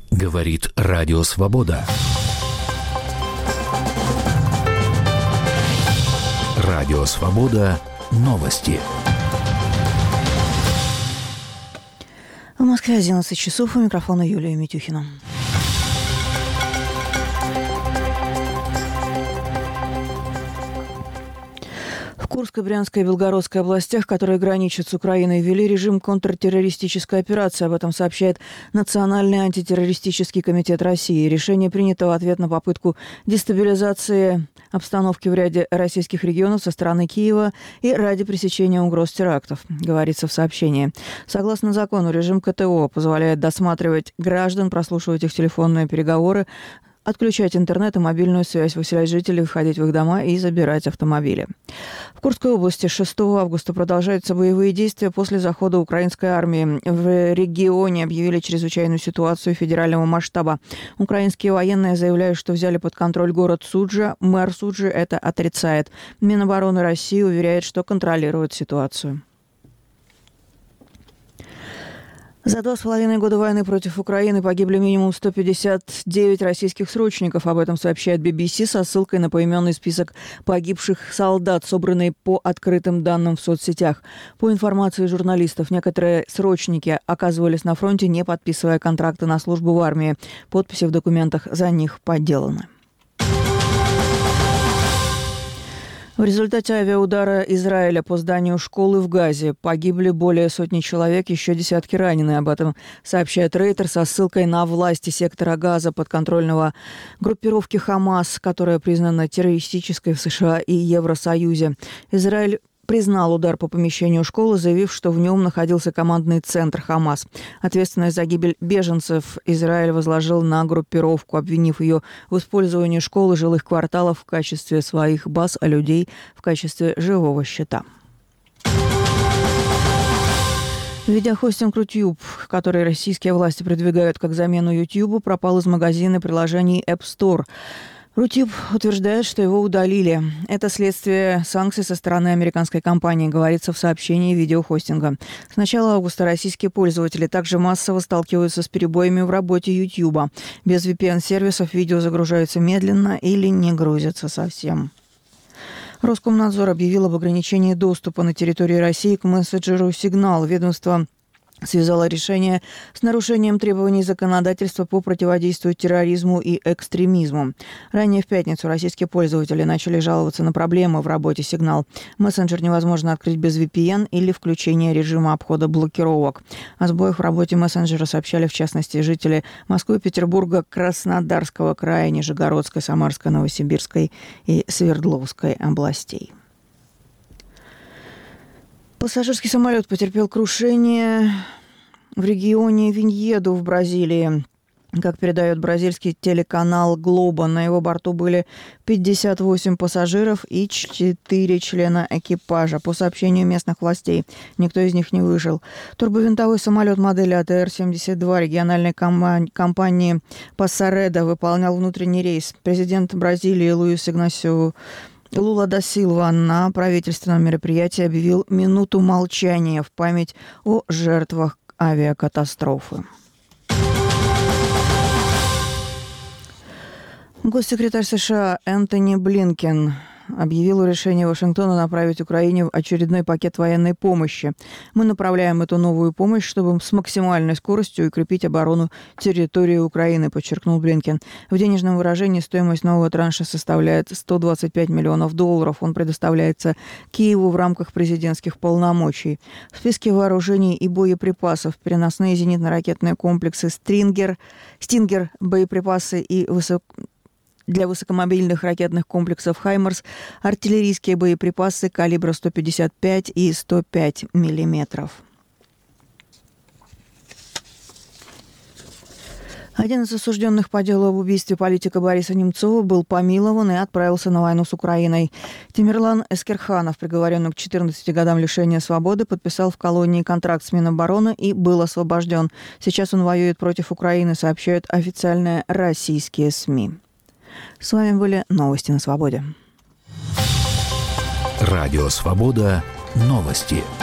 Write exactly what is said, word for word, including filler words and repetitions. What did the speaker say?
Говорит Радио Свобода. Радио Свобода. Новости. В Москве одиннадцать часов. У микрофона Юлия Митюхина. В Курской, Брянской и Белгородской областях, которые граничат с Украиной, ввели режим контртеррористической операции. Об этом сообщает Национальный антитеррористический комитет России. Решение принято в ответ на попытку дестабилизации обстановки в ряде российских регионов со стороны Киева и ради пресечения угроз терактов, говорится в сообщении. Согласно закону, режим КТО позволяет досматривать граждан, прослушивать их телефонные переговоры, отключать интернет и мобильную связь, выселять жителей, входить в их дома и забирать автомобили. В Курской области шестого августа продолжаются боевые действия после захода украинской армии. В регионе объявили чрезвычайную ситуацию федерального масштаба. Украинские военные заявляют, что взяли под контроль город Суджа. Мэр Суджи это отрицает. Минобороны России уверяет, что контролирует ситуацию. За два с половиной года войны против Украины погибли минимум сто пятьдесят девять российских срочников. Об этом сообщает би би си со ссылкой на поименный список погибших солдат, собранный по открытым данным в соцсетях. По информации журналистов, некоторые срочники оказывались на фронте, не подписывая контракты на службу в армии. Подписи в документах за них подделаны. В результате авиаудара Израиля по зданию школы в Газе погибли более сотни человек, еще десятки ранены. Об этом сообщает Рейтер со ссылкой на власти сектора Газа подконтрольного группировки Хамас, которая признана террористической в США и Евросоюзе. Израиль признал удар по помещению школы, заявив, что в нем находился командный центр Хамас. Ответственность за гибель беженцев Израиль возложил на группировку, обвинив ее в использовании школы жилых кварталов в качестве своих баз, а людей в качестве живого щита. Видеохостинг Рутюб, который российские власти продвигают как замену Ютьюбу, пропал из магазина приложений App Store. Рутюб утверждает, что его удалили. Это следствие санкций со стороны американской компании, говорится в сообщении видеохостинга. С начала августа российские пользователи также массово сталкиваются с перебоями в работе Ютьюба. Без ви пи эн-сервисов видео загружаются медленно или не грузятся совсем. Роскомнадзор объявил об ограничении доступа на территории России к мессенджеру «Сигнал». Ведомство связало решение с нарушением требований законодательства по противодействию терроризму и экстремизму. Ранее в пятницу российские пользователи начали жаловаться на проблемы в работе «Сигнал». Мессенджер невозможно открыть без ви пи эн или включения режима обхода блокировок. О сбоях в работе мессенджера сообщали, в частности, жители Москвы, Петербурга, Краснодарского края, Нижегородской, Самарской, Новосибирской и Свердловской областей. Пассажирский самолет потерпел крушение в регионе Виньеду в Бразилии. Как передает бразильский телеканал «Глобо», на его борту были пятьдесят восемь пассажиров и четыре члена экипажа. По сообщению местных властей, никто из них не выжил. Турбовинтовой самолет модели а тэ эр семьдесят два региональной компании «Пассаредо» выполнял внутренний рейс. Президент Бразилии Луис Игнасио Лула да Силва на правительственном мероприятии объявил минуту молчания в память о жертвах авиакатастрофы. Госсекретарь США Энтони Блинкен объявил о решении Вашингтона направить Украине очередной пакет военной помощи. Мы направляем эту новую помощь, чтобы с максимальной скоростью укрепить оборону территории Украины, подчеркнул Блинкен. В денежном выражении стоимость нового транша составляет сто двадцать пять миллионов долларов. Он предоставляется Киеву в рамках президентских полномочий. В списке вооружений и боеприпасов переносные зенитно-ракетные комплексы «Стрингер», «Стингер», боеприпасы и высоко для высокомобильных ракетных комплексов «Хаймарс», артиллерийские боеприпасы калибра сто пятьдесят пять и сто пять миллиметров. Один из осужденных по делу об убийстве политика Бориса Немцова был помилован и отправился на войну с Украиной. Тимирлан Эскерханов, приговоренный к четырнадцати годам лишения свободы, подписал в колонии контракт с Минобороны и был освобожден. Сейчас он воюет против Украины, сообщают официальные российские СМИ. С вами были новости на Свободе. Радио Свобода. Новости.